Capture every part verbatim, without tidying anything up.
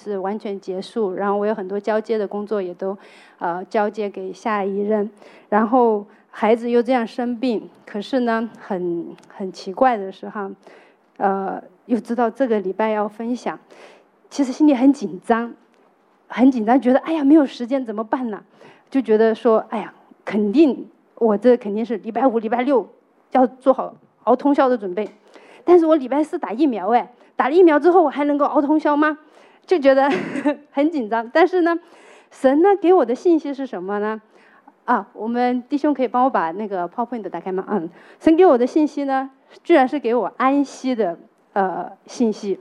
是完全结束，然后我有很多交接的工作也都呃交接给下一任，然后孩子又这样生病，可是呢很很奇怪的是哈，呃又知道这个礼拜要分享，其实心里很紧张，很紧张，觉得哎呀没有时间怎么办呢？就觉得说哎呀肯定我这肯定是礼拜五礼拜六要做好熬通宵的准备，但是我礼拜四打疫苗，哎，打了疫苗之后我还能够熬通宵吗？就觉得很紧张。但是呢，神呢给我的信息是什么呢？啊，我们弟兄可以帮我把那个 PowerPoint 打开吗？嗯，神给我的信息呢，居然是给我安息的呃信息，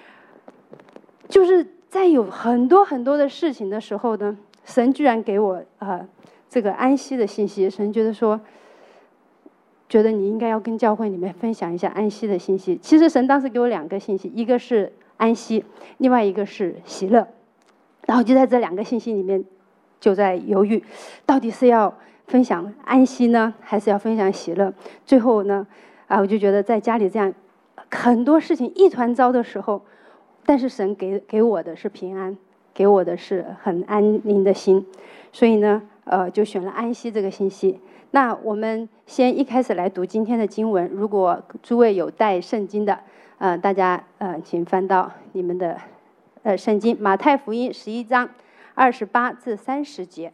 就是在有很多很多的事情的时候呢，神居然给我呃这个安息的信息。神觉得说，觉得你应该要跟教会里面分享一下安息的信息。其实神当时给我两个信息，一个是安息，另外一个是喜乐。然后就在这两个信息里面就在犹豫，到底是要分享安息呢，还是要分享喜乐？最后呢，啊，我就觉得在家里这样很多事情一团糟的时候，但是神给给我的是平安，给我的是很安宁的心，所以呢，呃，就选了安息这个信息。那我们先一开始来读今天的经文，如果诸位有带圣经的，呃，大家呃，请翻到你们的呃圣经，马太福音十一章二十八至三十节。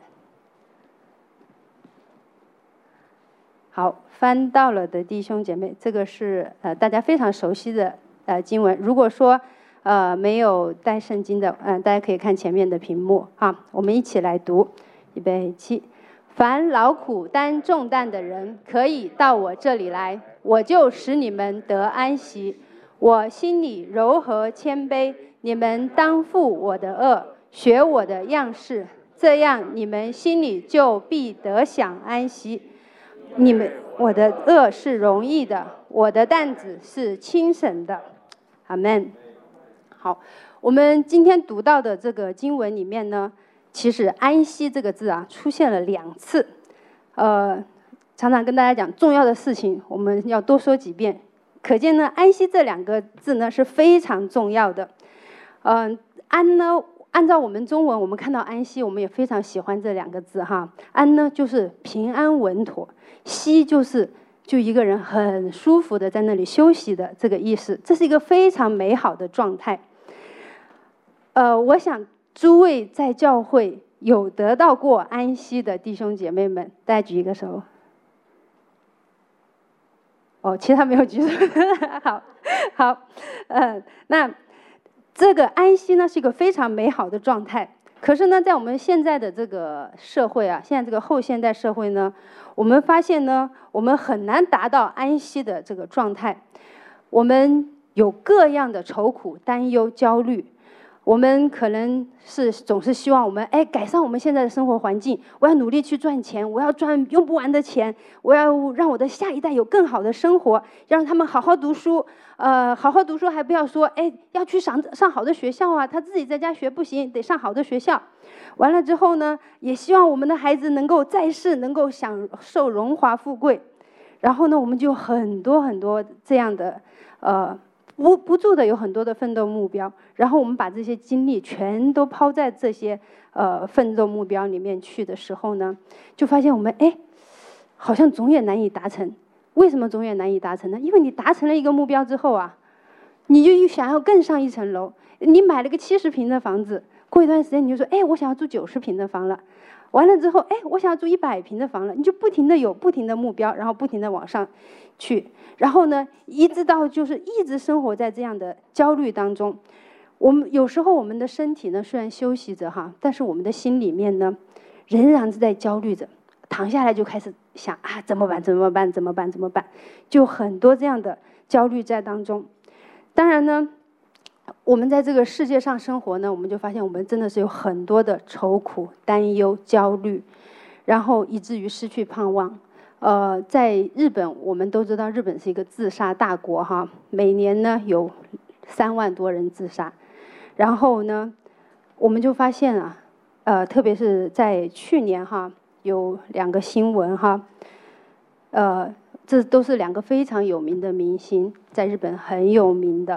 好，翻到了的弟兄姐妹，这个是呃大家非常熟悉的呃经文。如果说呃没有带圣经的，嗯、呃，大家可以看前面的屏幕啊，我们一起来读，预备起。凡劳苦担重担的人，可以到我这里来，我就使你们得安息。我心里柔和谦卑，你们当负我的恶，学我的样式，这样你们心里就必得享安息。你们，我的恶是容易的，我的担子是轻省的。阿们。好，我们今天读到的这个经文里面呢，其实安息这个字啊出现了两次，呃，常常跟大家讲重要的事情我们要多说几遍，可见呢安息这两个字呢是非常重要的。嗯、呃，安呢按照我们中文我们看到安息，我们也非常喜欢这两个字哈。安呢就是平安稳妥，息就是就一个人很舒服的在那里休息的这个意思，这是一个非常美好的状态。呃，我想诸位在教会有得到过安息的弟兄姐妹们，大家举一个手。哦，其他没有举手。好，好，呃，那这个安息呢是一个非常美好的状态。可是呢，在我们现在的这个社会啊，现在这个后现代社会呢，我们发现呢，我们很难达到安息的这个状态。我们有各样的愁苦、担忧、焦虑。我们可能是总是希望我们哎改善我们现在的生活环境，我要努力去赚钱，我要赚用不完的钱，我要让我的下一代有更好的生活，让他们好好读书，呃，好好读书还不要说哎要去上上好的学校啊，他自己在家学不行，得上好的学校。完了之后呢，也希望我们的孩子能够在世能够享受荣华富贵，然后呢，我们就很多很多这样的呃。不不住的有很多的奋斗目标，然后我们把这些精力全都抛在这些呃奋斗目标里面去的时候呢，就发现我们哎，好像总也难以达成。为什么总也难以达成呢？因为你达成了一个目标之后啊，你就想要更上一层楼。你买了个七十平的房子，过一段时间你就说，哎，我想要住九十平的房了。完了之后，哎，我想要住一百平的房了，你就不停的有不停的目标，然后不停的往上去，然后呢，一直到就是一直生活在这样的焦虑当中。我们有时候我们的身体呢虽然休息着哈，但是我们的心里面呢，仍然是在焦虑着，躺下来就开始想啊，怎么办？怎么办？怎么办？怎么办？就很多这样的焦虑在当中。当然呢，我们在这个世界上生活呢，我们就发现我们真的是有很多的愁苦、担忧、焦虑，然后以至于失去盼望。呃，在日本，我们都知道日本是一个自杀大国哈，每年呢有三万多人自杀。然后呢，我们就发现啊，呃，特别是在去年哈，有两个新闻哈，呃，这都是两个非常有名的明星，在日本很有名的。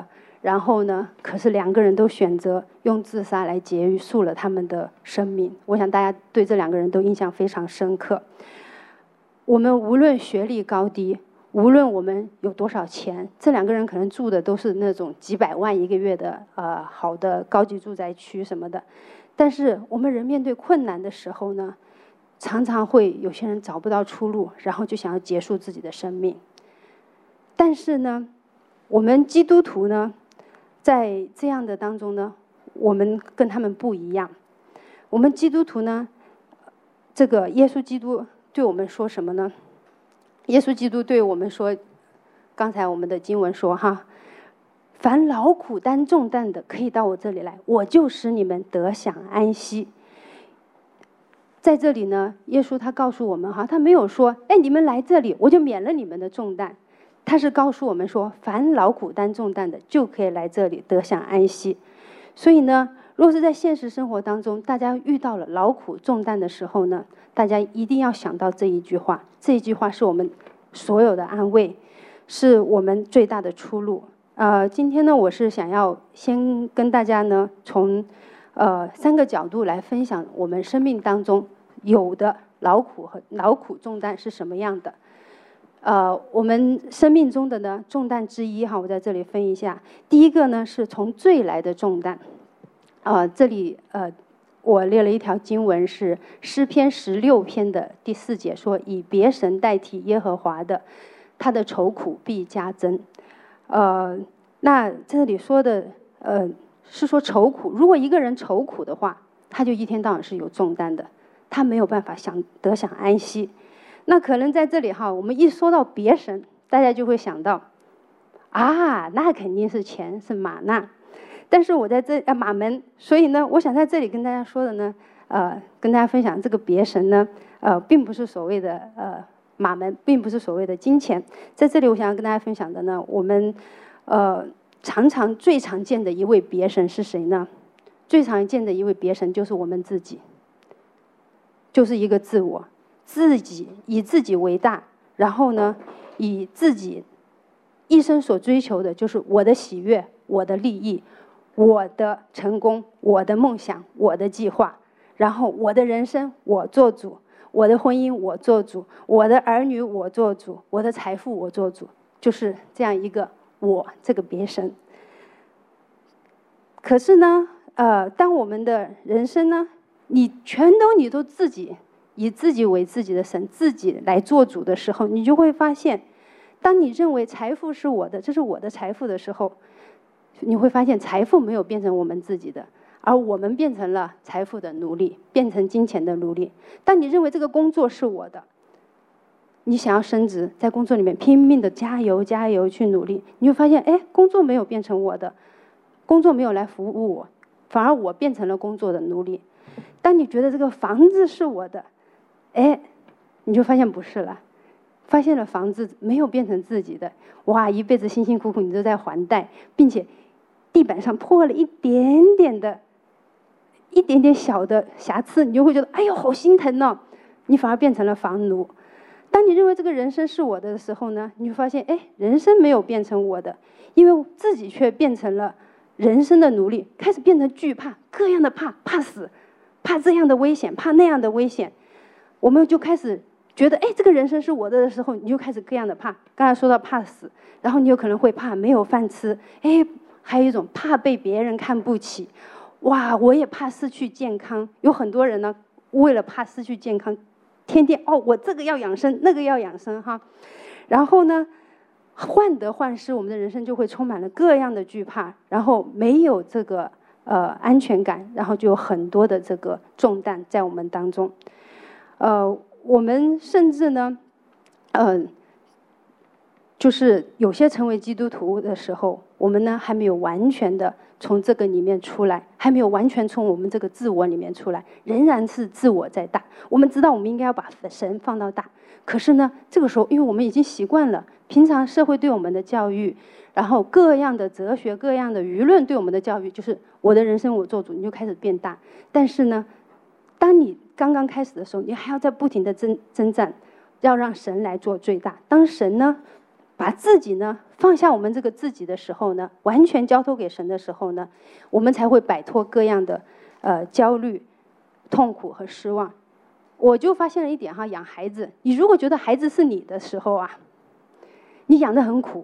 然后呢，可是两个人都选择用自杀来结束了他们的生命。我想大家对这两个人都印象非常深刻。我们无论学历高低，无论我们有多少钱，这两个人可能住的都是那种几百万一个月的呃好的高级住宅区什么的，但是我们人面对困难的时候呢，常常会有些人找不到出路，然后就想要结束自己的生命。但是呢，我们基督徒呢，在这样的当中呢，我们跟他们不一样。我们基督徒呢，这个耶稣基督对我们说什么呢？耶稣基督对我们说，刚才我们的经文说哈，凡劳苦担重担的，可以到我这里来，我就使你们得享安息。在这里呢，耶稣他告诉我们哈，他没有说，哎，你们来这里，我就免了你们的重担。他是告诉我们说，凡劳苦担重担的，就可以来这里得享安息。所以呢，如果是在现实生活当中，大家遇到了劳苦重担的时候呢，大家一定要想到这一句话，这一句话是我们所有的安慰，是我们最大的出路。呃，今天呢，我是想要先跟大家呢，从呃三个角度来分享我们生命当中有的劳苦和劳苦重担是什么样的。呃，我们生命中的呢重担之一哈，我在这里分一下。第一个呢是从罪来的重担，呃，这里呃我列了一条经文是诗篇十六篇的第四节，说以别神代替耶和华的，他的愁苦必加增。呃，那这里说的呃是说愁苦，如果一个人愁苦的话，他就一天到晚是有重担的，他没有办法享得享安息。那可能在这里哈，我们一说到别神，大家就会想到，啊，那肯定是钱，是玛纳。但是我在这啊马门，所以呢，我想在这里跟大家说的呢，呃，跟大家分享这个别神呢，呃，并不是所谓的呃马门，并不是所谓的金钱。在这里，我想要跟大家分享的呢，我们呃常常最常见的一位别神是谁呢？最常见的一位别神就是我们自己，就是一个自我。自己以自己为大，然后呢，以自己一生所追求的就是我的喜悦、我的利益、我的成功、我的梦想、我的计划，然后我的人生我做主，我的婚姻我做主，我的儿女我做主，我的财富我做主，就是这样一个我这个别神。可是呢，呃，当我们的人生呢，你全都你都自己。以自己为自己的神，自己来做主的时候，你就会发现，当你认为财富是我的，这是我的财富的时候，你会发现财富没有变成我们自己的，而我们变成了财富的奴隶，变成金钱的奴隶。当你认为这个工作是我的，你想要升职，在工作里面拼命的加油加油去努力，你会发现，哎，工作没有变成我的，工作没有来服务我，反而我变成了工作的奴隶。当你觉得这个房子是我的，哎，你就发现不是了，发现了房子没有变成自己的，哇，一辈子辛辛苦苦你都在还贷，并且地板上破了一点点的、一点点小的瑕疵，你就会觉得，哎呦，好心疼哦，你反而变成了房奴。当你认为这个人生是我的时候呢，你就发现，哎，人生没有变成我的，因为自己却变成了人生的奴隶，开始变成惧怕，各样的怕，怕死，怕这样的危险，怕那样的危险。我们就开始觉得，哎，这个人生是我的的时候，你就开始各样的怕。刚才说到怕死，然后你有可能会怕没有饭吃，哎，还有一种怕被别人看不起，哇，我也怕失去健康。有很多人呢，为了怕失去健康，天天哦，我这个要养生，那个要养生哈。然后呢，患得患失，我们的人生就会充满了各样的惧怕，然后没有这个呃安全感，然后就有很多的这个重担在我们当中。呃，我们甚至呢，嗯、呃，就是有些成为基督徒的时候，我们呢还没有完全的从这个里面出来，还没有完全从我们这个自我里面出来，仍然是自我在大。我们知道我们应该要把神放到大，可是呢，这个时候因为我们已经习惯了平常社会对我们的教育，然后各样的哲学、各样的舆论对我们的教育，就是我的人生我做主，你就开始变大。但是呢，当你刚刚开始的时候，你还要在不停的征征战，要让神来做最大。当神呢把自己呢放下我们这个自己的时候呢，完全交托给神的时候呢，我们才会摆脱各样的呃焦虑、痛苦和失望。我就发现了一点哈，养孩子，你如果觉得孩子是你的时候啊，你养得很苦。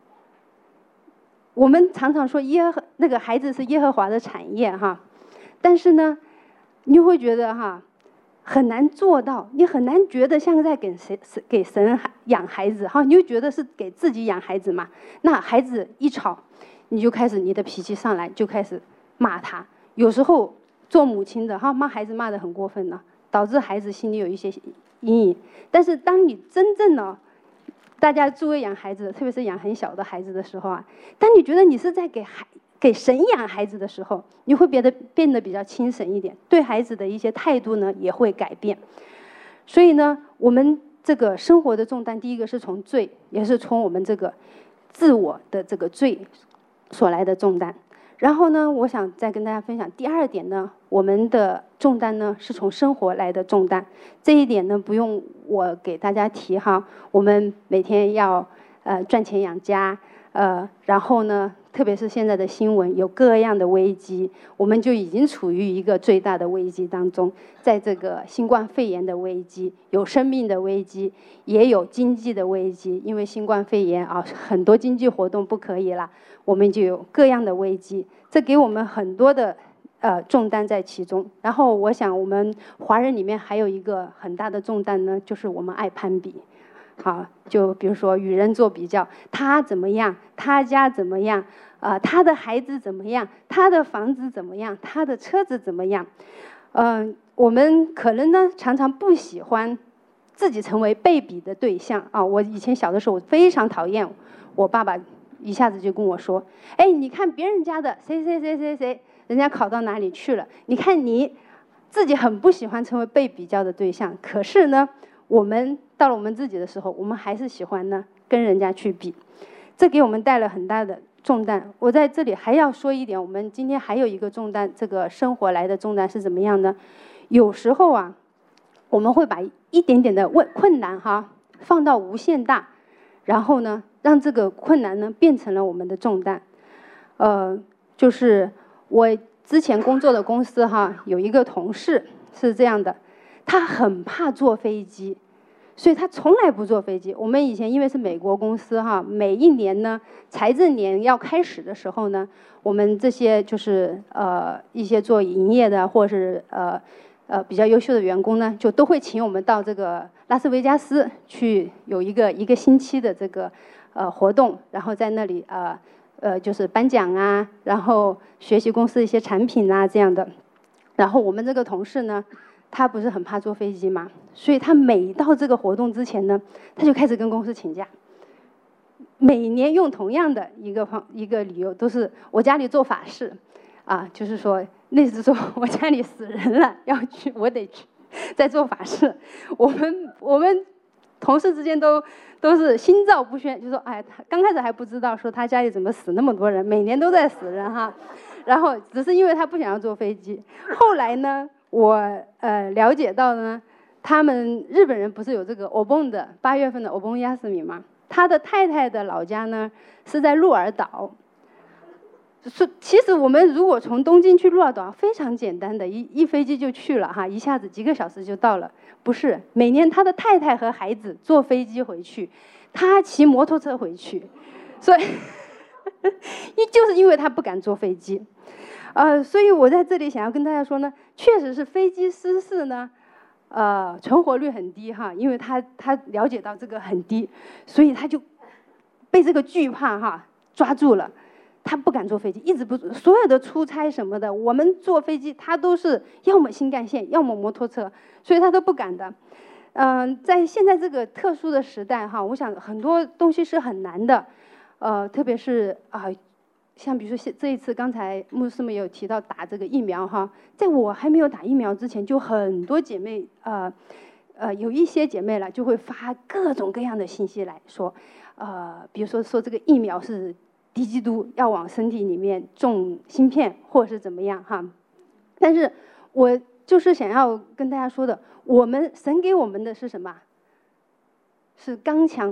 我们常常说耶和那个孩子是耶和华的产业哈，但是呢，你就会觉得哈很难做到，你很难觉得像在给谁给神养孩子哈，你就觉得是给自己养孩子嘛。那孩子一吵，你就开始你的脾气上来，就开始骂他。有时候做母亲的哈骂孩子骂得很过分呢，导致孩子心里有一些阴影。但是当你真正呢，大家诸位养孩子，特别是养很小的孩子的时候啊，当你觉得你是在给孩给神养孩子的时候，你会变得变得比较轻省一点，对孩子的一些态度呢也会改变。所以呢，我们这个生活的重担，第一个是从罪，也是从我们这个自我的这个罪所来的重担。然后呢，我想再跟大家分享第二点呢，我们的重担呢是从生活来的重担。这一点呢不用我给大家提哈，我们每天要呃赚钱养家，呃，然后呢，特别是现在的新闻有各样的危机，我们就已经处于一个最大的危机当中。在这个新冠肺炎的危机，有生命的危机，也有经济的危机，因为新冠肺炎啊，很多经济活动不可以了，我们就有各样的危机，这给我们很多的呃重担在其中。然后我想我们华人里面还有一个很大的重担呢，就是我们爱攀比。好，就比如说与人做比较，他怎么样，他家怎么样，呃，他的孩子怎么样，他的房子怎么样，他的车子怎么样。嗯、呃，我们可能呢常常不喜欢自己成为被比的对象啊。我以前小的时候，我非常讨厌我爸爸一下子就跟我说：“哎，你看别人家的谁谁谁谁谁，人家考到哪里去了？你看你自己很不喜欢成为被比较的对象，可是呢，我们到了我们自己的时候，我们还是喜欢呢跟人家去比，这给我们带来很大的重担。我在这里还要说一点，我们今天还有一个重担，这个生活来的重担是怎么样呢？有时候啊，我们会把一点点的问困难哈放到无限大，然后呢，让这个困难呢变成了我们的重担。呃，就是我之前工作的公司哈，有一个同事是这样的，他很怕坐飞机。所以他从来不坐飞机。我们以前因为是美国公司哈，每一年呢财政年要开始的时候呢，我们这些就是呃一些做营业的或是呃呃比较优秀的员工呢，就都会请我们到这个拉斯维加斯去有一个一个星期的这个呃活动，然后在那里呃呃就是颁奖啊，然后学习公司一些产品啊这样的。然后我们这个同事呢，他不是很怕坐飞机嘛，所以他每到这个活动之前呢，他就开始跟公司请假。每年用同样的一个方一个理由，都是我家里做法事，啊，就是说那是说我家里死人了，要去，我得去，在做法事。我们我们同事之间都都是心照不宣，就说哎，他刚开始还不知道说他家里怎么死那么多人，每年都在死人哈。然后只是因为他不想要坐飞机，后来呢？我呃了解到呢，他们日本人不是有这个お盆的八月份的お盆休み吗？他的太太的老家呢是在鹿儿岛。是，其实我们如果从东京去鹿儿岛非常简单的，一一飞机就去了哈，一下子几个小时就到了。不是，每年他的太太和孩子坐飞机回去，他骑摩托车回去，所以就是因为他不敢坐飞机。呃，所以我在这里想要跟大家说呢，确实是飞机失事呢，呃，存活率很低哈，因为他他了解到这个很低，所以他就被这个惧怕哈抓住了，他不敢坐飞机，一直不所有的出差什么的，我们坐飞机他都是要么新干线，要么摩托车，所以他都不敢的。嗯、呃，在现在这个特殊的时代哈，我想很多东西是很难的，呃，特别是啊。呃像比如说这一次，刚才牧师们有提到打这个疫苗哈，在我还没有打疫苗之前，就很多姐妹呃呃有一些姐妹了就会发各种各样的信息来说，呃比如说说这个疫苗是低基督，要往身体里面种芯片或者是怎么样哈，但是我就是想要跟大家说的，我们神给我们的是什么？是刚强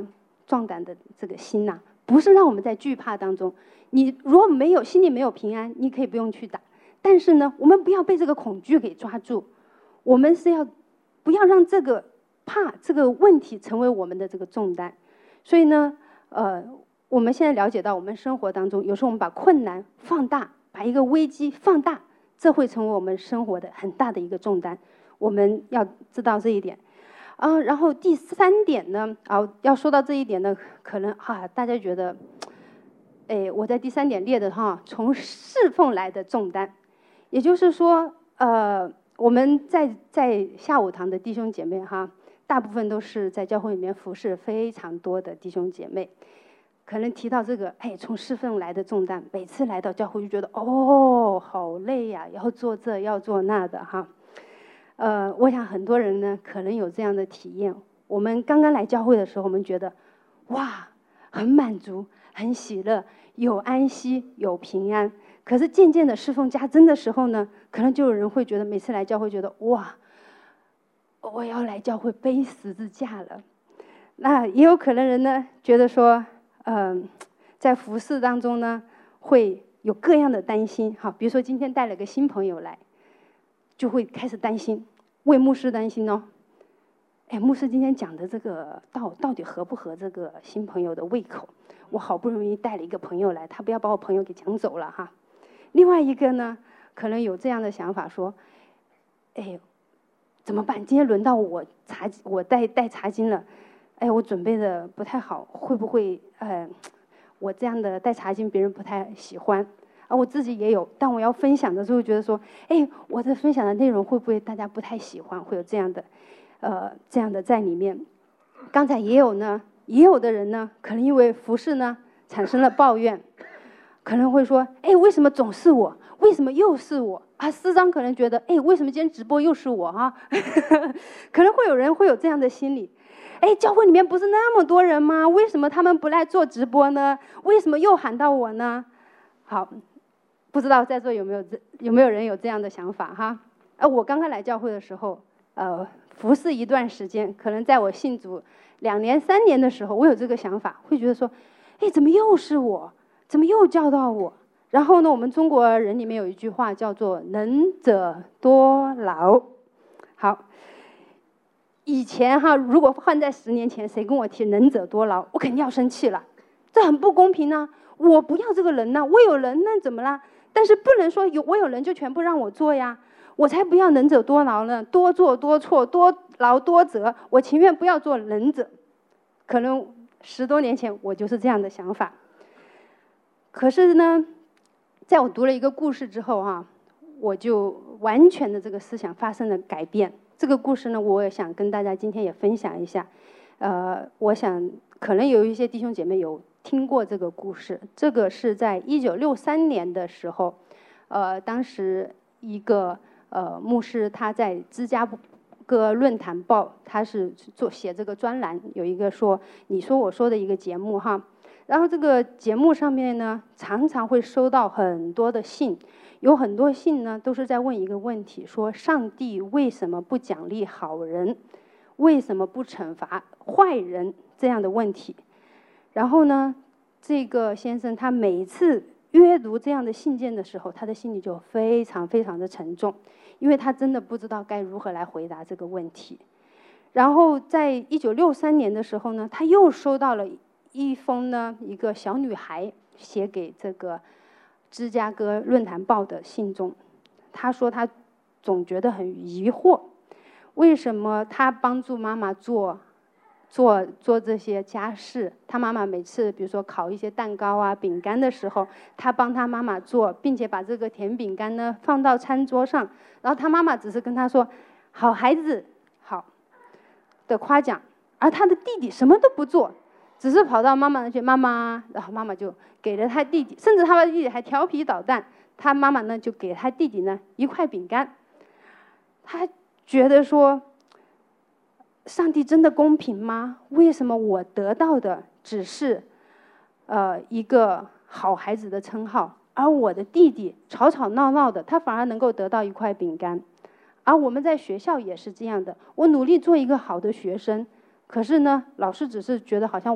壮胆的这个心呐、啊，不是让我们在惧怕当中。你如果没有心里没有平安，你可以不用去打。但是呢，我们不要被这个恐惧给抓住，我们是要不要让这个怕这个问题成为我们的这个重担。所以呢，呃，我们现在了解到，我们生活当中有时候我们把困难放大，把一个危机放大，这会成为我们生活的很大的一个重担。我们要知道这一点。啊，然后第三点呢，啊，要说到这一点呢，可能啊，大家觉得，哎，我在第三点列的哈，从侍奉来的重担，也就是说，呃，我们在在下午堂的弟兄姐妹哈，大部分都是在教会里面服侍非常多的弟兄姐妹，可能提到这个，哎，从侍奉来的重担，每次来到教会就觉得，哦，好累呀，要做这要做那的哈。呃，我想很多人呢可能有这样的体验。我们刚刚来教会的时候，我们觉得，哇，很满足，很喜乐，有安息，有平安。可是渐渐的侍奉加增的时候呢，可能就有人会觉得，每次来教会觉得，哇，我要来教会背十字架了。那也有可能人呢觉得说，嗯、呃，在服侍当中呢，会有各样的担心。好，比如说今天带了个新朋友来。就会开始担心，为牧师担心哦。哎，牧师今天讲的这个道到底合不合这个新朋友的胃口？我好不容易带了一个朋友来，他不要把我朋友给抢走了哈。另外一个呢，可能有这样的想法说，哎，怎么办？今天轮到我查，我带带查经了，哎，我准备的不太好，会不会呃，我这样的带查经别人不太喜欢？啊，我自己也有，但我要分享的时候觉得说，哎，我的分享的内容会不会大家不太喜欢？会有这样的，呃，这样的在里面。刚才也有呢，也有的人呢，可能因为服事呢产生了抱怨，可能会说，哎，为什么总是我？为什么又是我？啊，师长可能觉得，哎，为什么今天直播又是我啊？可能会有人会有这样的心理。哎，教会里面不是那么多人吗？为什么他们不来做直播呢？为什么又喊到我呢？好。不知道在座有没有这有没有人有这样的想法哈？呃，我刚刚来教会的时候，呃，服侍一段时间，可能在我信主两年三年的时候，我有这个想法，会觉得说，哎，怎么又是我？怎么又叫到我？然后呢，我们中国人里面有一句话叫做“能者多劳”。好，以前哈，如果换在十年前，谁跟我提“能者多劳”，我肯定要生气了，这很不公平啊！我不要这个人呢，我有人那怎么啦？但是不能说有我有人就全部让我做呀，我才不要能者多劳呢，多做多错，多劳多责，我情愿不要做能者。可能十多年前我就是这样的想法。可是呢，在我读了一个故事之后啊，我就完全的这个思想发生了改变。这个故事呢，我也想跟大家今天也分享一下。呃，我想可能有一些弟兄姐妹有听过这个故事，这个是在一九六三年的时候，呃，当时一个呃牧师他在芝加哥论坛报，他是做写这个专栏，有一个说你说我说的一个节目哈，然后这个节目上面呢，常常会收到很多的信，有很多信呢都是在问一个问题，说上帝为什么不奖励好人，为什么不惩罚坏人这样的问题。然后呢，这个先生他每次阅读这样的信件的时候，他的心里就非常非常的沉重，因为他真的不知道该如何来回答这个问题。然后在一九六三年的时候呢，他又收到了一封呢一个小女孩写给这个芝加哥论坛报的信中，他说他总觉得很疑惑，为什么他帮助妈妈做做做这些家事，他妈妈每次比如说烤一些蛋糕啊饼干的时候，他帮他妈妈做，并且把这个甜饼干呢放到餐桌上，然后他妈妈只是跟他说好孩子好的夸奖，而他的弟弟什么都不做，只是跑到妈妈那去，妈妈，然后妈妈就给了他弟弟，甚至他的弟弟还调皮捣蛋，他妈妈呢就给他弟弟呢一块饼干。他觉得说，上帝真的公平吗？为什么我得到的只是呃一个好孩子的称号，而我的弟弟吵吵闹闹的，他反而能够得到一块饼干？而我们在学校也是这样的，我努力做一个好的学生，可是呢，老师只是觉得好像我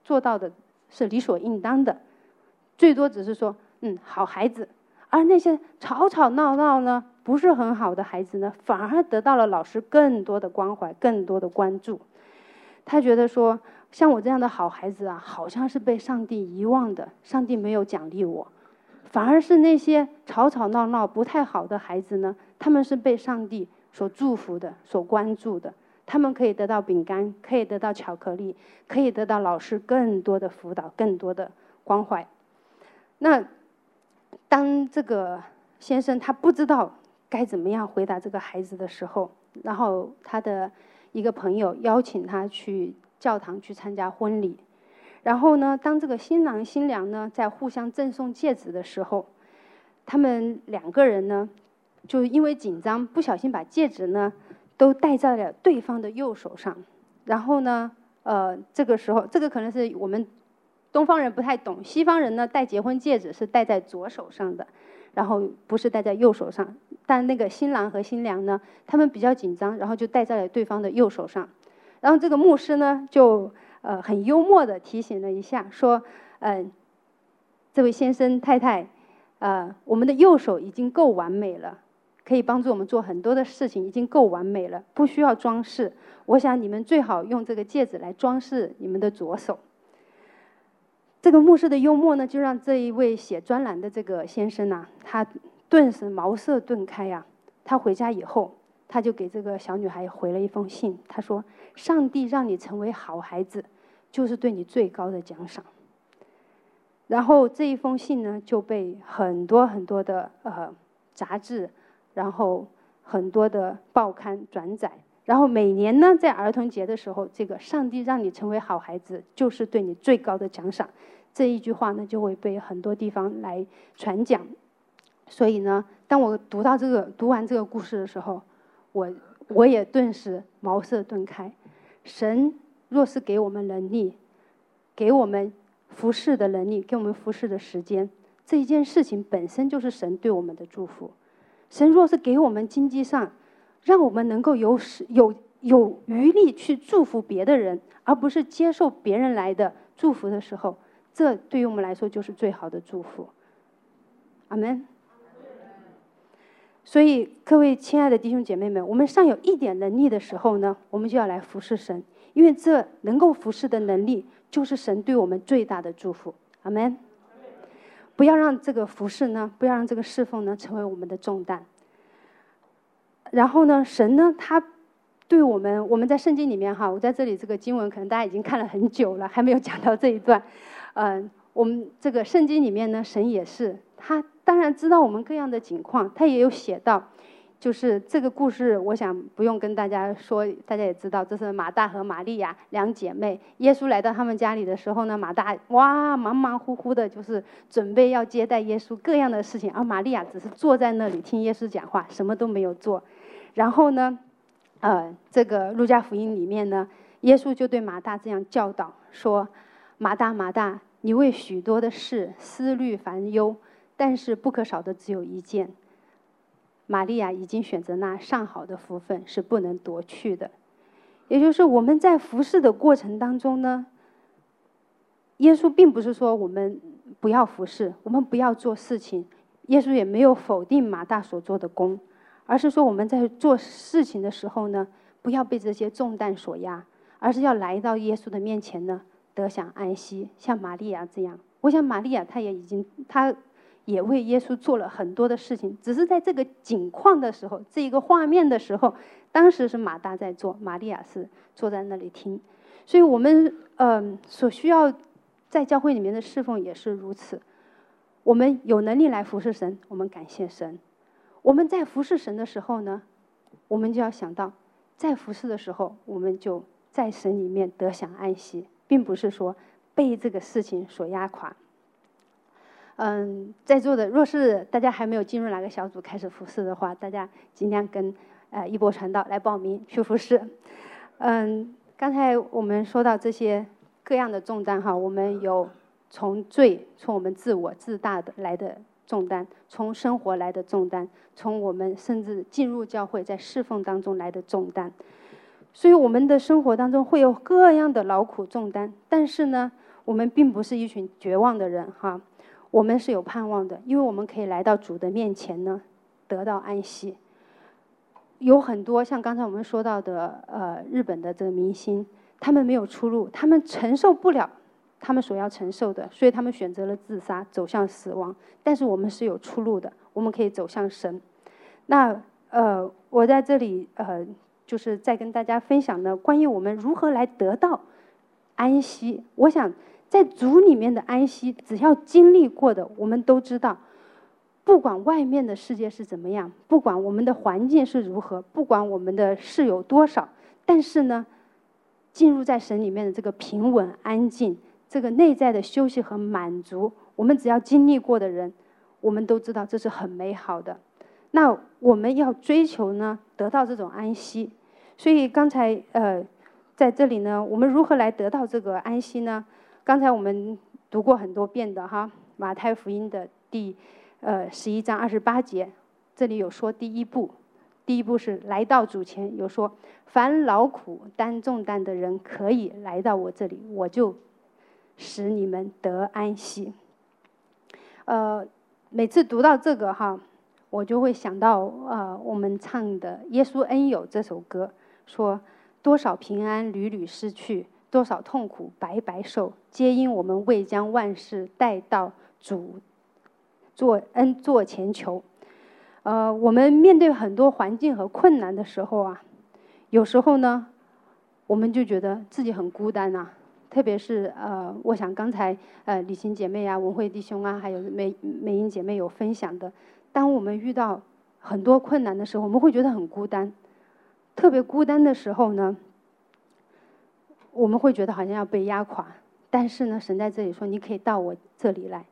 做到的是理所应当的，最多只是说嗯好孩子。而那些吵吵闹闹呢不是很好的孩子呢，反而得到了老师更多的关怀，更多的关注。他觉得说像我这样的好孩子啊，好像是被上帝遗忘的，上帝没有奖励我。反而是那些吵吵闹闹不太好的孩子呢，他们是被上帝所祝福的，所关注的。他们可以得到饼干，可以得到巧克力，可以得到老师更多的辅导，更多的关怀。那当这个先生他不知道该怎么样回答这个孩子的时候，然后他的一个朋友邀请他去教堂去参加婚礼。然后呢，当这个新郎新娘呢在互相赠送戒指的时候，他们两个人呢就因为紧张，不小心把戒指呢都戴在了对方的右手上。然后呢，呃，这个时候这个可能是我们东方人不太懂，西方人呢戴结婚戒指是戴在左手上的，然后不是戴在右手上。但那个新郎和新娘呢，他们比较紧张，然后就戴在了对方的右手上。然后这个牧师呢就呃很幽默地提醒了一下，说，嗯、呃，这位先生太太，呃，我们的右手已经够完美了，可以帮助我们做很多的事情，已经够完美了，不需要装饰。我想你们最好用这个戒指来装饰你们的左手。这个牧师的幽默呢，就让这一位写专栏的这个先生啊，他顿时茅塞顿开啊。他回家以后，他就给这个小女孩回了一封信，他说：上帝让你成为好孩子，就是对你最高的奖赏。然后这一封信呢，就被很多很多的呃杂志，然后很多的报刊转载。然后每年呢，在儿童节的时候，这个上帝让你成为好孩子，就是对你最高的奖赏，这一句话呢，就会被很多地方来传讲。所以呢，当我读到这个读完这个故事的时候，我我也顿时茅塞顿开。神若是给我们能力，给我们服侍的能力，给我们服侍的时间，这一件事情本身就是神对我们的祝福。神若是给我们经济上，让我们能够有有有余力去祝福别的人，而不是接受别人来的祝福的时候，这对于我们来说就是最好的祝福。阿们。所以各位亲爱的弟兄姐妹们，我们尚有一点能力的时候呢，我们就要来服侍神，因为这能够服侍的能力就是神对我们最大的祝福。阿们。不要让这个服侍呢，不要让这个侍奉呢成为我们的重担。然后呢，神呢他对我们，我们在圣经里面哈，我在这里这个经文可能大家已经看了很久了，还没有讲到这一段。嗯、呃，我们这个圣经里面呢，神也是他当然知道我们各样的境况，他也有写到，就是这个故事，我想不用跟大家说，大家也知道，这是马大和玛利亚两姐妹。耶稣来到他们家里的时候呢，马大哇忙忙乎乎的，就是准备要接待耶稣各样的事情，而玛利亚只是坐在那里听耶稣讲话，什么都没有做。然后呢，呃，这个路加福音里面呢，耶稣就对马大这样教导说：马大马大，你为许多的事思虑烦忧，但是不可少的只有一件。玛利亚已经选择那上好的福分，是不能夺去的。也就是我们在服侍的过程当中呢，耶稣并不是说我们不要服侍，我们不要做事情，耶稣也没有否定马大所做的工，而是说我们在做事情的时候呢，不要被这些重担所压，而是要来到耶稣的面前呢，得享安息，像玛利亚这样。我想玛利亚她也已经，她也为耶稣做了很多的事情，只是在这个景况的时候，这一个画面的时候，当时是马大在做，玛利亚是坐在那里听。所以我们嗯、呃、所需要在教会里面的侍奉也是如此。我们有能力来服侍神，我们感谢神。我们在服侍神的时候呢，我们就要想到，在服侍的时候，我们就在神里面得享安息，并不是说被这个事情所压垮。嗯，在座的若是大家还没有进入哪个小组开始服侍的话，大家尽量跟呃一波传道来报名去服侍。嗯，刚才我们说到这些各样的重担哈，我们有从罪、从我们自我自大的来的重担，从生活来的重担，从我们甚至进入教会在侍奉当中来的重担。所以我们的生活当中会有各样的劳苦重担，但是呢， 我们并不是一群绝望的人哈，我们是有盼望的，因为我们可以来到主的面前呢，得到安息。有很多像刚才我们说到的，呃，日本的这个明星，他们没有出路，他们承受不了他们所要承受的，所以他们选择了自杀，走向死亡。但是我们是有出路的，我们可以走向神。那呃，我在这里呃，就是在跟大家分享呢，关于我们如何来得到安息。我想在主里面的安息，只要经历过的，我们都知道，不管外面的世界是怎么样，不管我们的环境是如何，不管我们的事有多少，但是呢，进入在神里面的这个平稳安静，这个内在的休息和满足，我们只要经历过的人，我们都知道这是很美好的。那我们要追求呢，得到这种安息。所以刚才呃，在这里呢，我们如何来得到这个安息呢？刚才我们读过很多遍的哈，马太福音的第呃十一章二十八节，这里有说第一步，第一步是来到主前，有说凡劳苦担重担的人可以来到我这里，我就使你们得安息。呃，每次读到这个哈，我就会想到呃我们唱的《耶稣恩友》这首歌，说多少平安屡屡失去，多少痛苦白白受，皆因我们未将万事带到主做恩座前求。呃，我们面对很多环境和困难的时候啊，有时候呢，我们就觉得自己很孤单啊。特别是呃，我想刚才呃李琴姐妹啊、文慧弟兄啊，还有美美英姐妹有分享的，当我们遇到很多困难的时候，我们会觉得很孤单。特别孤单的时候呢，我们会觉得好像要被压垮。但是呢，神在这里说，你可以到我这里来。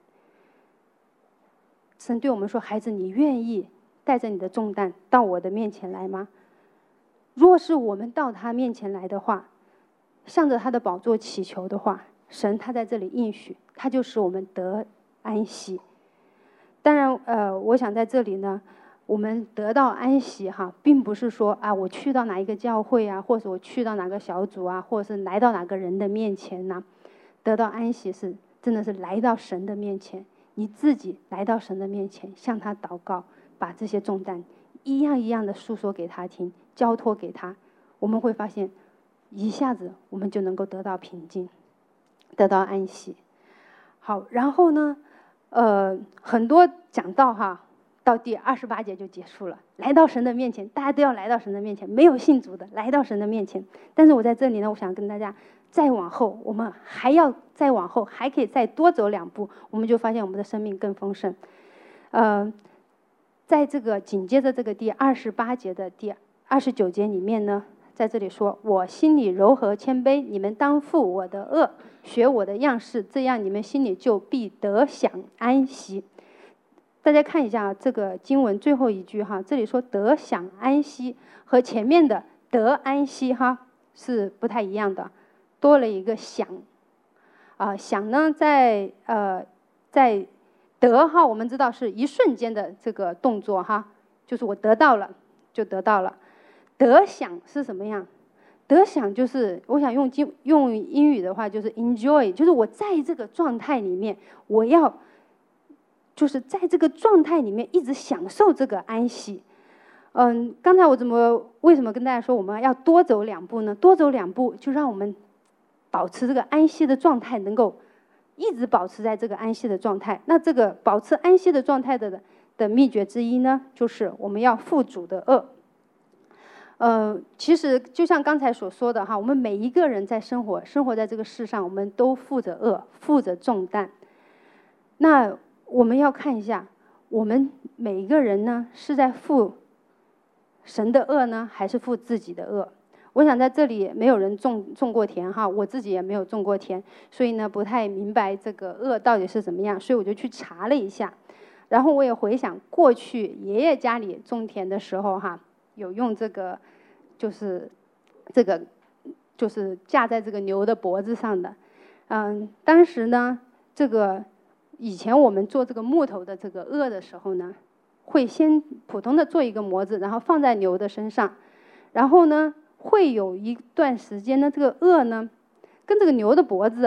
神对我们说，孩子，你愿意带着你的重担到我的面前来吗？若是我们到他面前来的话，向着他的宝座祈求的话，神他在这里应许，他就使我们得安息。当然呃，我想在这里呢，我们得到安息哈，并不是说啊，我去到哪一个教会啊，或者我去到哪个小组啊，或者是来到哪个人的面前呢、啊，得到安息是真的是来到神的面前，你自己来到神的面前，向他祷告，把这些重担一样一样的诉说给他听，交托给他，我们会发现一下子我们就能够得到平静，得到安息。好，然后呢呃，很多讲道哈，到第二十八节就结束了。来到神的面前，大家都要来到神的面前，没有信主的来到神的面前。但是我在这里呢，我想跟大家再往后，我们还要再往后，还可以再多走两步，我们就发现我们的生命更丰盛。呃，在这个紧接着这个第二十八节的第二十九节里面呢，在这里说，我心里柔和谦卑，你们当负我的恶，学我的样式，这样你们心里就必得享安息。大家看一下这个经文最后一句哈，这里说得享安息和前面的得安息哈是不太一样的，多了一个享。啊、呃，享呢在呃在得哈，我们知道是一瞬间的这个动作哈，就是我得到了就得到了。得享是什么样？得享就是我想用英用英语的话就是 enjoy， 就是我在这个状态里面，我要就是在这个状态里面一直享受这个安息。嗯，刚才我怎么为什么跟大家说我们要多走两步呢？多走两步就让我们保持这个安息的状态，能够一直保持在这个安息的状态。那这个保持安息的状态的的秘诀之一呢，就是我们要负主的恶。呃，其实就像刚才所说的哈，我们每一个人在生活生活在这个世上，我们都负着恶，负着重担。那我们要看一下，我们每一个人呢，是在负神的恶呢，还是负自己的恶？我想在这里没有人种种过田哈，我自己也没有种过田，所以呢不太明白这个恶到底是怎么样，所以我就去查了一下，然后我也回想过去爷爷家里种田的时候哈。有用这个，就是这个，就是架在这个牛的脖子上的，嗯，当时呢，这个以前我们做这个木头的这个轭的时候呢，会先普通的做一个模子，然后放在牛的身上，然后呢，会有一段时间呢，这个轭呢，跟这个牛的脖子啊，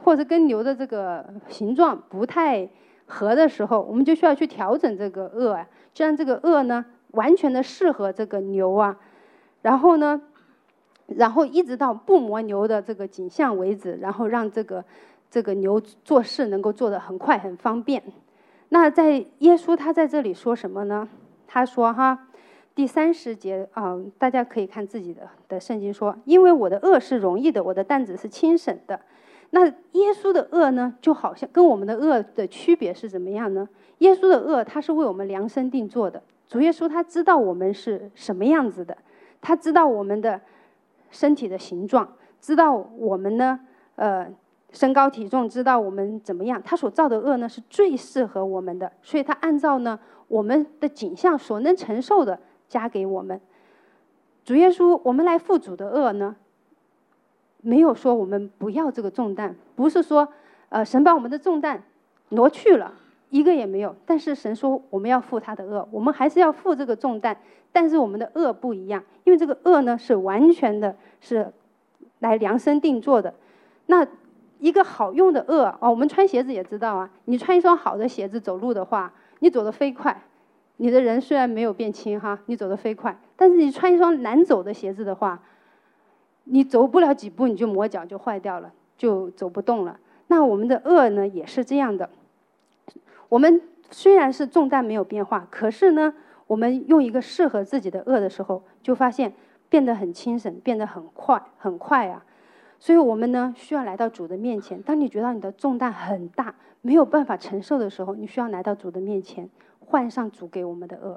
或者跟牛的这个形状不太合的时候，我们就需要去调整这个轭啊，就让这个轭呢完全的适合这个牛啊，然后呢，然后一直到不磨牛的这个景象为止，然后让这个这个牛做事能够做得很快很方便。那在耶稣他在这里说什么呢？他说哈，第三十节啊、呃，大家可以看自己的的圣经说，因为我的轭是容易的，我的担子是轻省的。那耶稣的轭呢，就好像跟我们的轭的区别是怎么样呢？耶稣的轭他是为我们量身定做的，主耶稣他知道我们是什么样子的，他知道我们的身体的形状，知道我们呢呃身高体重，知道我们怎么样，他所造的轭呢是最适合我们的，所以他按照呢我们的景象所能承受的加给我们。主耶稣我们来负主的轭呢，没有说我们不要这个重担，不是说呃神把我们的重担挪去了，一个也没有，但是神说我们要负他的轭，我们还是要负这个重担，但是我们的轭不一样，因为这个轭呢是完全的是来量身定做的。那一个好用的轭哦，我们穿鞋子也知道啊，你穿一双好的鞋子走路的话，你走得飞快，你的人虽然没有变轻哈，你走得飞快，但是你穿一双难走的鞋子的话，你走不了几步你就磨脚就坏掉了，就走不动了。那我们的轭呢也是这样的，我们虽然是重担没有变化，可是呢我们用一个适合自己的轭的时候，就发现变得很轻省，变得很快很快啊。所以我们呢需要来到主的面前，当你觉得你的重担很大，没有办法承受的时候，你需要来到主的面前，换上主给我们的轭。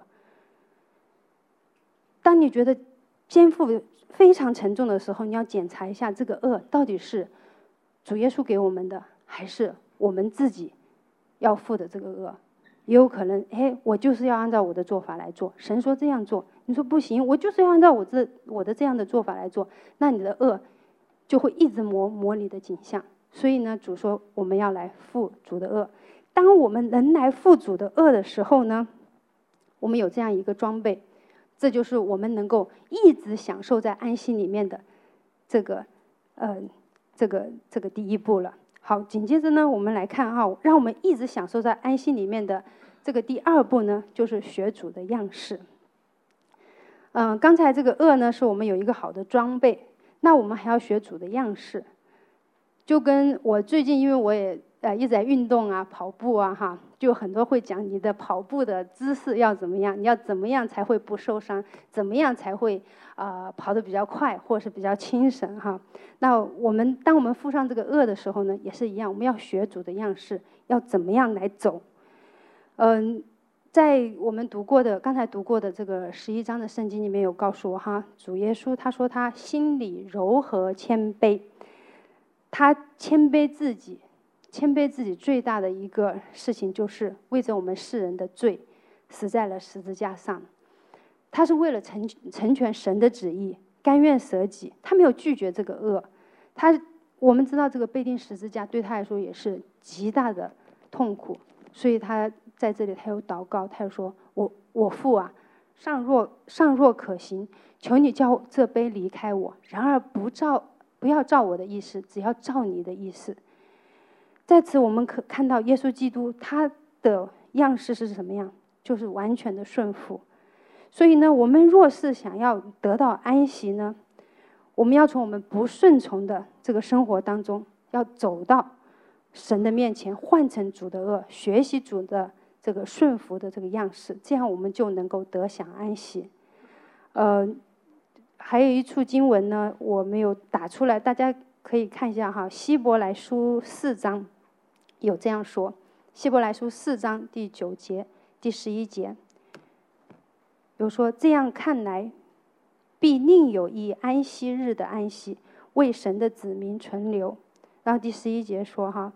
当你觉得肩负非常沉重的时候，你要检查一下这个轭到底是主耶稣给我们的，还是我们自己要负的这个轭。也有可能哎，我就是要按照我的做法来做，神说这样做，你说不行，我就是要按照我这我的这样的做法来做，那你的轭就会一直磨磨你的景象。所以呢，主说我们要来负主的轭。当我们能来负主的轭的时候呢，我们有这样一个装备，这就是我们能够一直享受在安息里面的这个呃这个这个第一步了。好，紧接着呢，我们来看哈，让我们一直享受在安息里面的这个第二步呢，就是学主的样式。嗯、呃，刚才这个轭呢，是我们有一个好的装备。那我们还要学主的样式，就跟我最近因为我也呃一直在运动啊，跑步啊哈，就很多会讲你的跑步的姿势要怎么样，你要怎么样才会不受伤，怎么样才会呃跑得比较快或是比较轻省哈。那我们当我们附上这个轭的时候呢，也是一样，我们要学主的样式，要怎么样来走。嗯。在我们读过的刚才读过的这个十一章的圣经里面有告诉我哈，主耶稣他说他心里柔和谦卑，他谦卑自己，谦卑自己最大的一个事情就是为着我们世人的罪死在了十字架上，他是为了成成全神的旨意，甘愿舍己，他没有拒绝这个恶。他我们知道这个被钉十字架对他来说也是极大的痛苦，所以他在这里他有祷告，他又说我我父啊，尚若尚若可行，求你叫这杯离开我，然而不照不要照我的意思，只要照你的意思。在此我们可看到耶稣基督他的样式是什么样，就是完全的顺服。所以呢，我们若是想要得到安息呢，我们要从我们不顺从的这个生活当中，要走到神的面前，换成主的轭，学习主的这个顺服的这个样式，这样我们就能够得享安息。呃，还有一处经文呢，我没有打出来，大家可以看一下哈，希伯来书四章有这样说，希伯来书四章第九节、第十一节，有说这样看来，必另有一安息日的安息，为神的子民存留。然后第十一节说哈，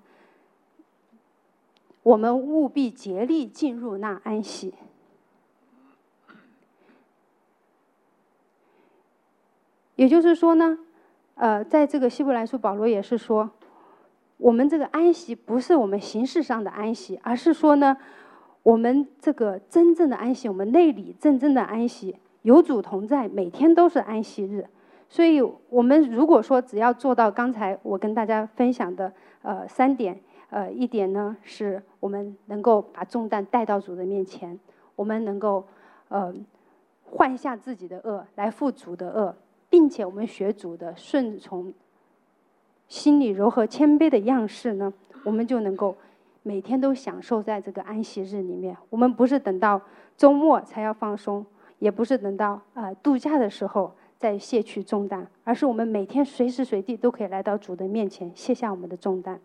我们务必竭力进入那安息。也就是说呢，呃，在这个希伯来书保罗也是说，我们这个安息不是我们形式上的安息，而是说呢，我们这个真正的安息，我们内里真正的安息，有主同在，每天都是安息日。 所以我们如果说只要做到刚才我跟大家分享的呃三点，呃一点呢是我们能够把重担带到主的面前，我们能够呃换下自己的恶来负主的恶，并且我们学主的顺从，心里柔和谦卑的样式呢，我们就能够每天都享受在这个安息日里面。我们不是等到周末才要放松，也不是等到呃度假的时候再卸去重担，而是我们每天随时随地都可以来到主的面前，卸下我们的重担。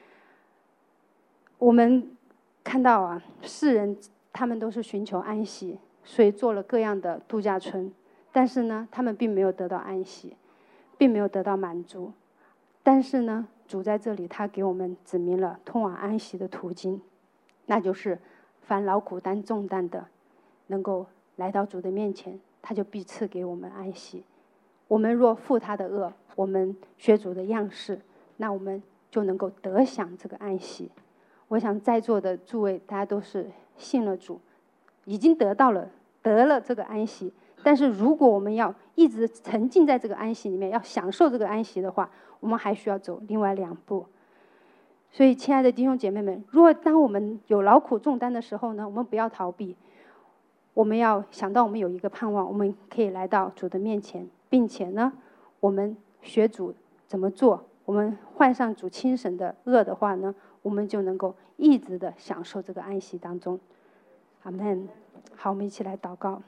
我们看到啊，世人他们都是寻求安息，所以做了各样的度假村，但是呢，他们并没有得到安息，并没有得到满足。但是呢，主在这里他给我们指明了通往安息的途径，那就是凡劳苦担重担的，能够来到主的面前，他就必赐给我们安息。我们若负他的恶，我们学主的样式，那我们就能够得享这个安息。我想在座的诸位，大家都是信了主，已经得到了得了这个安息。但是如果我们要一直沉浸在这个安息里面，要享受这个安息的话，我们还需要走另外两步。所以亲爱的弟兄姐妹们，如果当我们有劳苦重担的时候呢，我们不要逃避，我们要想到我们有一个盼望，我们可以来到主的面前，并且呢，我们学主怎么做，我们换上主亲神的恶的话呢，我们就能够一直的享受这个安息当中。阿们。好，我们一起来祷告。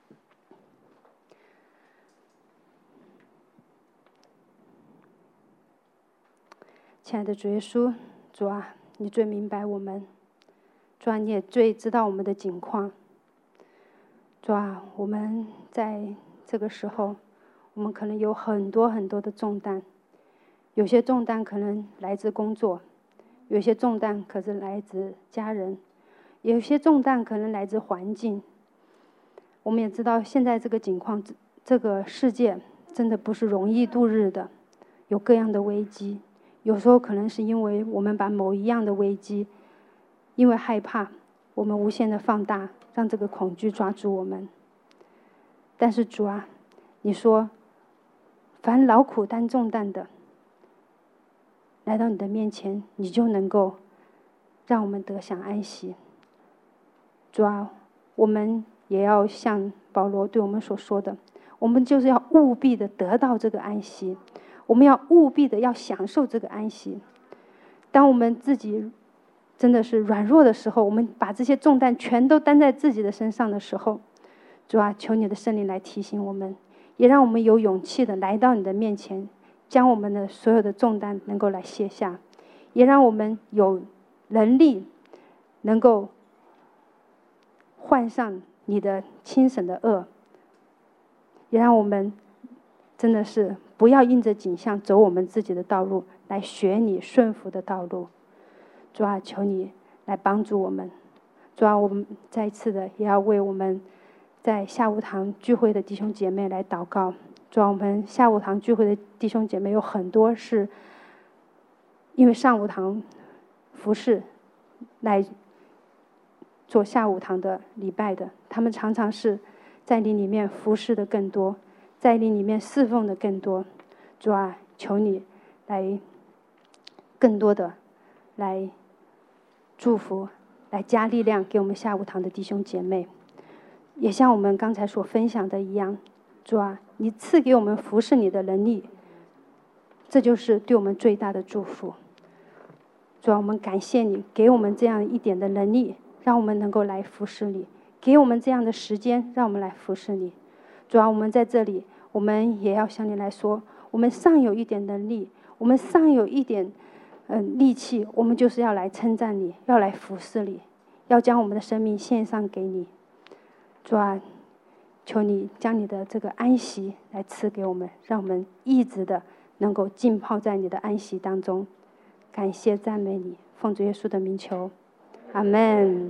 亲爱的主耶稣，主啊，你最明白我们，主啊，你也最知道我们的境况。主啊，我们在这个时候，我们可能有很多很多的重担，有些重担可能来自工作，有些重担可是来自家人，有些重担可能来自环境。我们也知道现在这个境况，这个世界真的不是容易度日的，有各样的危机。有时候可能是因为我们把某一样的危机，因为害怕，我们无限的放大，让这个恐惧抓住我们。但是主啊，你说，凡劳苦担重担的，来到你的面前，你就能够让我们得享安息。主啊，我们也要像保罗对我们所说的，我们就是要务必的得到这个安息，我们要务必的要享受这个安息。当我们自己真的是软弱的时候，我们把这些重担全都担在自己的身上的时候，主啊，求你的圣灵来提醒我们，也让我们有勇气的来到你的面前，将我们的所有的重担能够来卸下，也让我们有能力能够换上你的亲神的恶，也让我们真的是不要因着景象走我们自己的道路，来学你顺服的道路。主啊，求你来帮助我们。主啊，我们再一次的也要为我们在下午堂聚会的弟兄姐妹来祷告。主啊，我们下午堂聚会的弟兄姐妹有很多是因为上午堂服侍来做下午堂的礼拜的，他们常常是在你里面服侍的更多，在你里面侍奉的更多。主啊，求你来更多的来祝福，来加力量给我们下午堂的弟兄姐妹。也像我们刚才所分享的一样，主啊，你赐给我们服侍你的能力，这就是对我们最大的祝福。主啊，我们感谢你给我们这样一点的能力，让我们能够来服侍你，给我们这样的时间，让我们来服侍你。主啊，我们在这里，我们也要向你来说，我们尚有一点能力，我们尚有一点嗯力气，我们就是要来称赞你，要来服侍你，要将我们的生命献上给你。主啊，求你将你的这个安息来赐给我们，让我们一直的能够浸泡在你的安息当中。感谢赞美你，奉主耶稣的名求，阿们。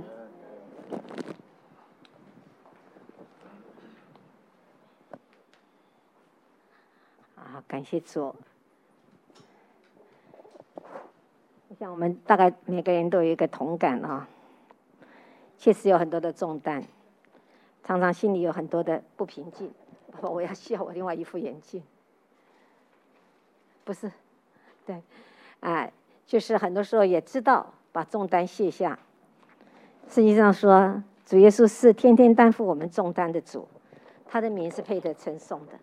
啊，感谢主。我想我们大概每个人都有一个同感啊，确实有很多的重担，常常心里有很多的不平静。我要需要我另外一副眼镜。 不是，对，啊，就是很多时候也知道把重担卸下。圣经上说，主耶稣是天天担负我们重担的主，他的名是配得称颂的。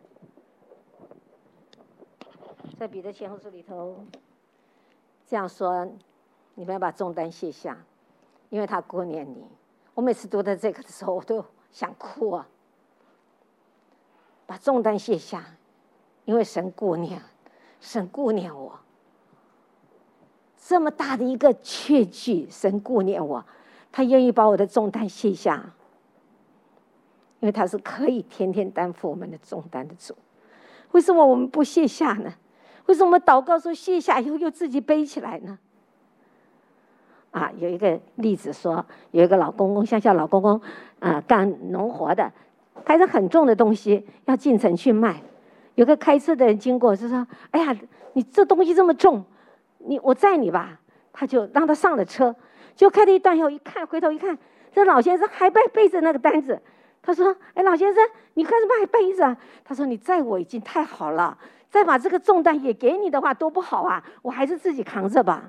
在彼得前后书里头这样说，你们要把重担卸下，因为他顾念你。我每次读到这个的时候，我都想哭啊！把重担卸下，因为神顾念，神顾念我。这么大的一个确据，神顾念我，他愿意把我的重担卸下，因为他是可以天天担负我们的重担的主。为什么我们不卸下呢？为什么祷告说卸下以后又自己背起来呢？啊，有一个例子说，有一个老公公，乡下老公公，啊、呃，干农活的，抬着很重的东西要进城去卖。有个开车的人经过，就说：“哎呀，你这东西这么重，你我载你吧。”他就让他上了车，就开了一段以后，一看回头一看，这老先生还背背着那个单子。他说：“哎，老先生，你干什么还背着？”他说：“你载我已经太好了，再把这个重担也给你的话，多不好啊！我还是自己扛着吧。”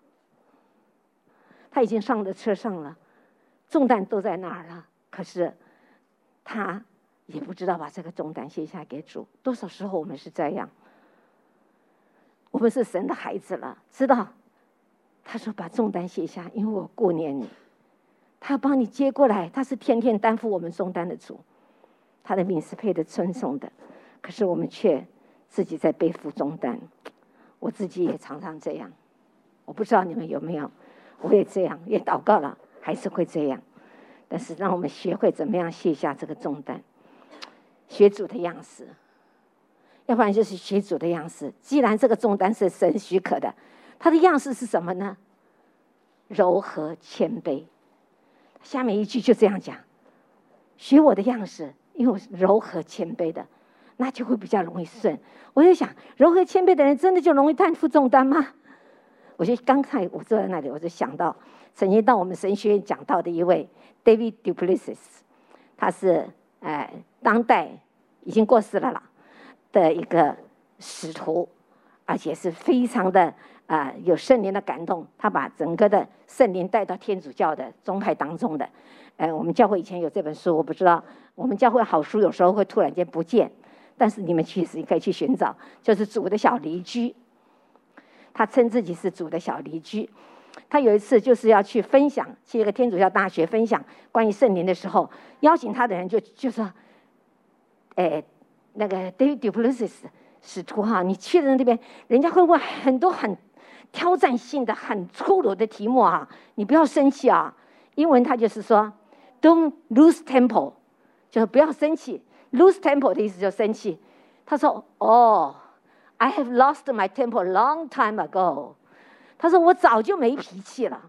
他已经上了车上了，重担都在那儿了，可是他也不知道把这个重担卸下给主。多少时候我们是这样？我们是神的孩子了，知道他说把重担卸下，因为我顾念你。他要帮你接过来，他是天天担负我们重担的主，他的名是配得称颂的。可是我们却自己在背负重担。我自己也常常这样，我不知道你们有没有，我也这样，也祷告了，还是会这样。但是让我们学会怎么样卸下这个重担，学主的样式，要不然就是学主的样式。既然这个重担是神许可的，他的样式是什么呢？柔和谦卑。下面一句就这样讲，学我的样式，因为我是柔和谦卑的，那就会比较容易顺。我就想，柔和谦卑的人真的就容易担负重担吗？我就刚才我坐在那里，我就想到曾经到我们神学院讲到的一位 David du Plessis， 他是呃当代已经过世了啦的一个使徒，而且是非常的呃有圣灵的感动，他把整个的圣灵带到天主教的宗派当中的。呃，我们教会以前有这本书，我不知道我们教会好书有时候会突然间不见，但是你们其实可以去寻找，就是主的小邻居。他称自己是主的小邻居。他有一次就是要去分享，去一个天主教大学分享关于圣灵的时候，邀请他的人就就说：“哎，那个 David du Plessis 使徒哈，你去的那边，人家会问很多很挑战性的、很粗鲁的题目啊，你不要生气啊。”英文他就是说 ，Don't lose temper， 就是不要生气。lose temper 的意思就是生气。他说：“哦。” I have lost my temper a long time ago。他说我早就没脾气了。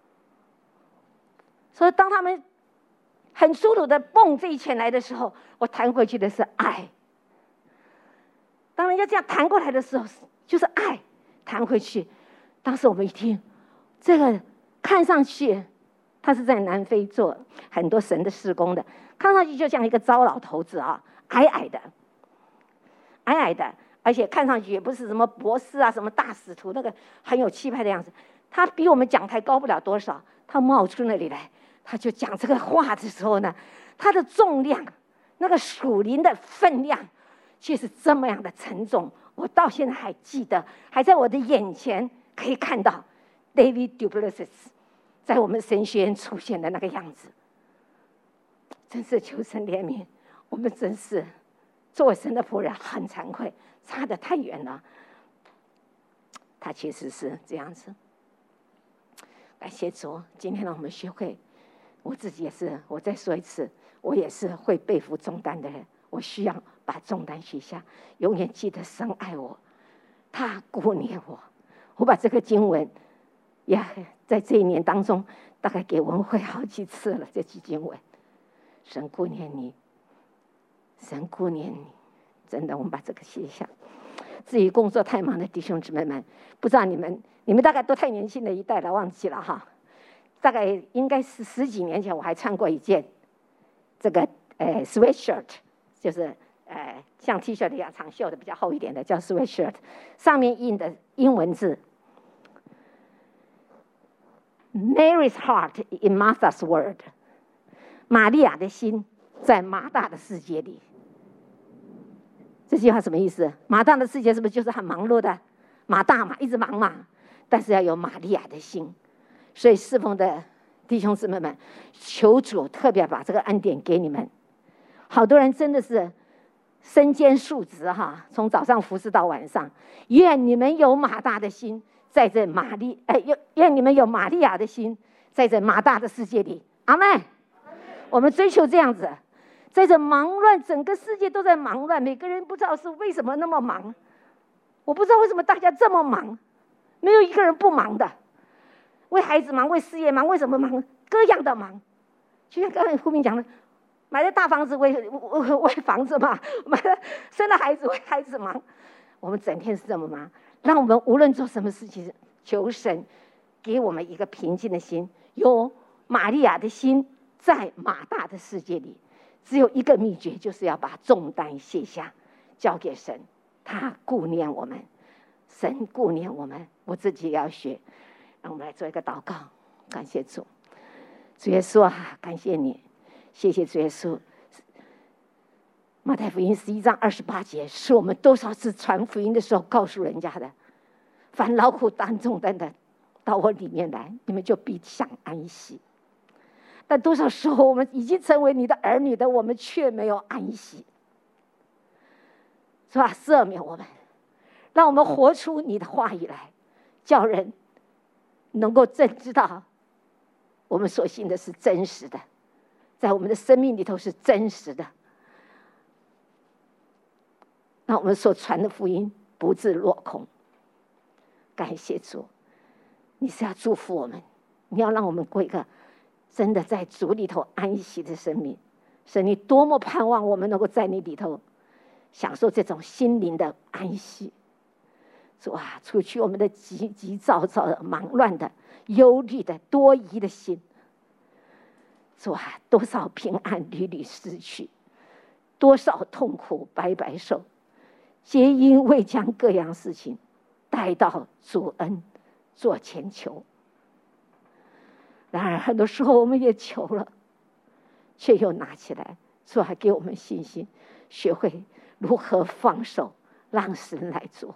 所以当他们很粗鲁的蹦这一拳来的时候，我弹回去的是爱。当人家这样弹过来的时候，就是爱弹回去。当时我们一听，这个看上去他是在南非做很多神的事工的，看上去就像一个糟老头子啊，矮矮的，矮矮的。而且看上去也不是什么博士啊，什么大使徒，那个很有气派的样子。他比我们讲台高不了多少，他冒出那里来，他就讲这个话的时候呢，他的重量，那个属灵的分量，却是这么样的沉重。我到现在还记得，还在我的眼前可以看到 David du Plessis 在我们神学院出现的那个样子。真是求神怜悯，我们真是作为神的仆人很惭愧。差得太远了，他其实是这样子。感谢主，今天让我们学会，我自己也是，我再说一次，我也是会背负重担的人。我需要把重担卸下，永远记得神爱我，他顾念我。我把这个经文也在这一年当中，大概给文会好几次了。这句经文，神顾念你，神顾念你。真的，我们把这个写下。至于工作太忙的弟兄姊妹们，不知道你们，你们大概都太年轻的一代了，忘记了哈。大概应该是十几年前，我还穿过一件这个呃 sweatshirt， 就是呃，像 T 恤一样长袖的，比较厚一点的，叫 sweatshirt， 上面印的英文字 ：Mary's heart in Martha's world。玛利亚的心在马大的世界里。这句话什么意思？马大的世界是不是就是很忙碌的？马大嘛，一直忙嘛。但是要有玛利亚的心。所以侍奉的弟兄姊妹们，求主特别把这个恩典给你们。好多人真的是身兼数职哈，从早上服侍到晚上。愿你们有马大的心，在这玛利哎，愿你们有玛利亚的心，在这马大的世界里。阿们。我们追求这样子，在这忙乱，整个世界都在忙乱，每个人不知道是为什么那么忙。我不知道为什么大家这么忙，没有一个人不忙的。为孩子忙，为事业忙，为什么忙？各样的忙。就像刚才胡明讲的，买了大房子为为为房子嘛，买了生了孩子为孩子忙。我们整天是这么忙，让我们无论做什么事情，求神给我们一个平静的心，有玛利亚的心在马大的世界里。只有一个秘诀，就是要把重担卸下，交给神，他顾念我们，神顾念我们。我自己也要学。让我们来做一个祷告，感谢主。主耶稣啊，感谢你，谢谢主耶稣。马太福音十一章二十八节，是我们多少次传福音的时候告诉人家的：凡劳苦担重担的，到我里面来，你们就必享安息。但多少时候，我们已经成为你的儿女的，我们却没有安息。是吧？赦免我们，让我们活出你的话语来，叫人能够真知道我们所信的是真实的，在我们的生命里头是真实的。让我们所传的福音不致落空。感谢主，你是要祝福我们，你要让我们过一个真的在主里头安息的生命。神，你多么盼望我们能够在你里头享受这种心灵的安息。主啊，除去我们的急急躁躁的、忙乱的、忧虑的、多疑的心。主啊，多少平安屡屡失去，多少痛苦白白受，皆因未将各样事情带到主恩做前求。然而很多时候我们也求了，却又拿起来。主还给我们信心，学会如何放手，让神来做。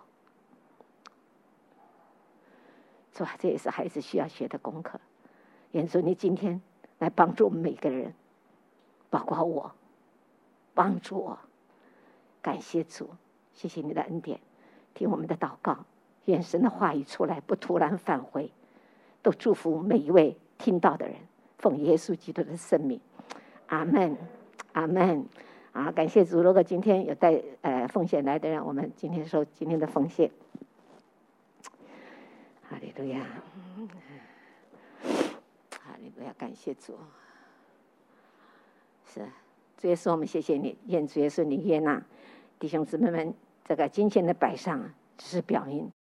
主啊，这也是孩子需要学的功课。愿主你今天来帮助我们每个人，包括我，帮助我。感谢主，谢谢你的恩典，听我们的祷告。愿神的话语出来不突然返回，都祝福每一位听到的人，奉耶稣基督的圣名，阿们，阿们。啊，感谢主！如果今天有带呃奉献来的人，我们今天收今天的奉献。哈利路亚，哈利路亚，感谢主。是，主耶稣，我们谢谢你，愿主耶稣你悦纳弟兄姊妹们这个金钱的摆上，只是表明